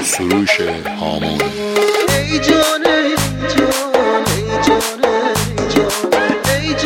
سروش هامون. ای جان ای جان ای جان ای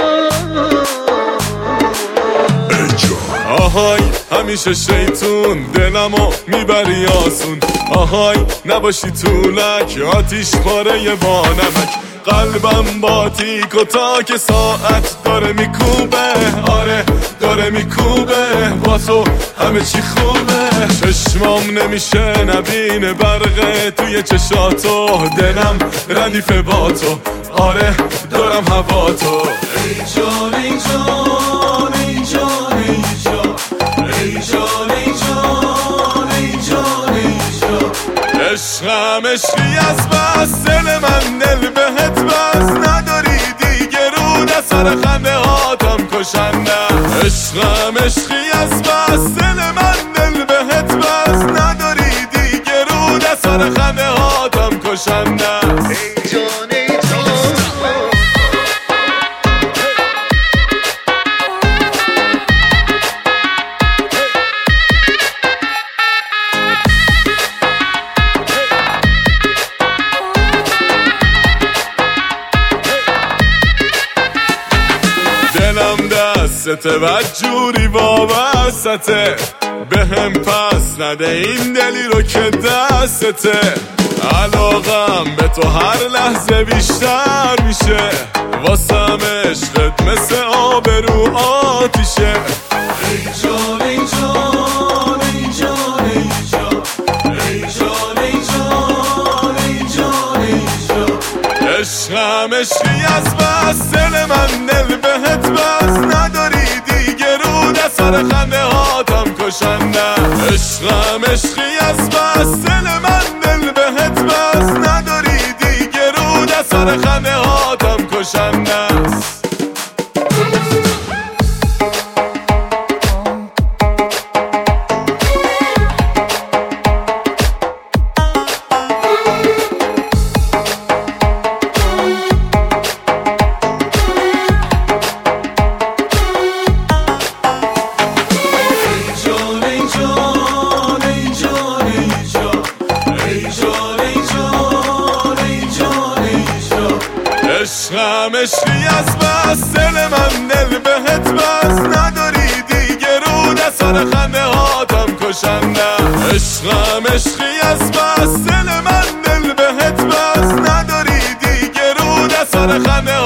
جان آهای همیشه شیطون دلمو میبری آسون. آهای نباشی طولک آتیش پاره با نمک. قلبم با تیک و تاک ساعت داره میکوبه. آره داره میکوبه با تو همه چی خوبه. چشمام نمیشه نبینه برقه توی چشاتو. دلم ردیفه با تو. آره دارم هوا تو. ای جان ای جان ای جان ای جان ای جان ای جان ای جان ای جان. عشقم عشقی از بس دل من دل بهت بس. نداری دیگه رو سر خنده هاتم کشنده. عشقم عشقی از بس دل من دل بهت بس. نداری دیگه رو سر خنده هاتم کشنده. ای جان ای جان دلم دسته و جوری وابسته. به هم پس نده این دلی رو که دستته. علاقم به تو هر لحظه بیشتر میشه. واسم عشقت مثل آب رو آتیشه. ای جان ای جان ای جان ای جان ای جان ای جان ای جان ای جان. عشقم عشقی از بس دل من دل بهت بس. نداری دیگه رو سر خنده هاتم کشنده. عشقم عشقی از بس دل من دل بهت بس. نداری دیگه رو سر خنده هاتم کشنده. عشقم عشقی از بس دل من دل بهت بس. نداری دیگه رو سر خنده هاتم کشنده. عشقم عشقی از بس دل من دل بهت بس. نداری دیگه رو سر خنده